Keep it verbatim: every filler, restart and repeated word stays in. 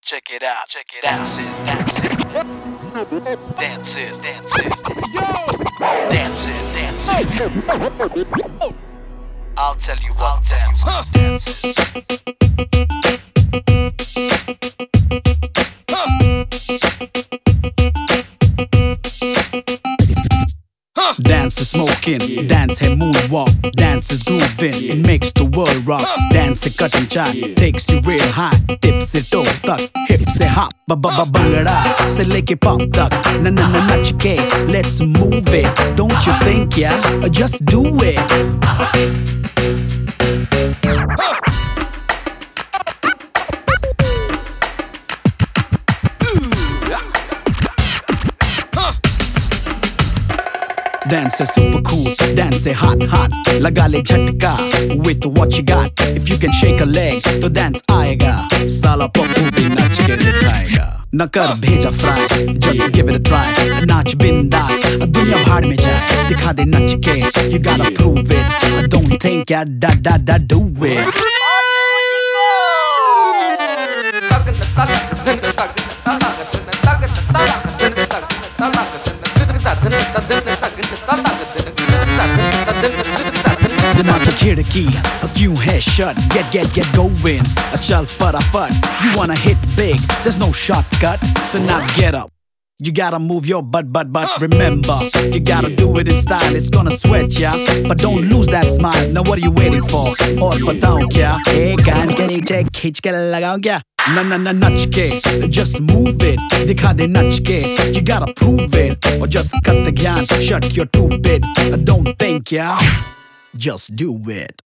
Check it out, check it out. Dances, dances, dances, dances, dances. I'll tell you what dance, dances. Dance is smoking, dance hai moonwalk, dance is grooving, it makes the world rock. Dance se cut and chart, takes you real high, tips se toe tak, hip se hop, ba ba ba bangada, se leke pop tak, na na na nach ke, let's move it. Don't you think, yeah? Just do it. Dance is super cool, dance is hot hot. Laga le jhatka with what you got. If you can shake a leg, to dance aayega. Sala pappu bhi nach ke dikhayega. Na kar bheja fry, just give it a try. Nach bindas, duniya bhar mein jaye. Dikha de nach ke, you gotta prove it. Don't think ya da da da do it. दिमाग की खिड़की क्यों है shut? Get get get going. चल फटाफट. You wanna hit big? There's no shortcut. So now get up. You gotta move your butt, butt, butt. Remember, you gotta do it in style. It's gonna sweat ya, but don't lose that smile. Now what are you waiting for? और बताऊं क्या? एक कान के नीचे खींच के लगाऊं क्या? Na na na nach ke, just move it. Dikha de nach ke, you gotta prove it. Or just cut the gyan, shut your two bit. Don't think, yeah, just do it.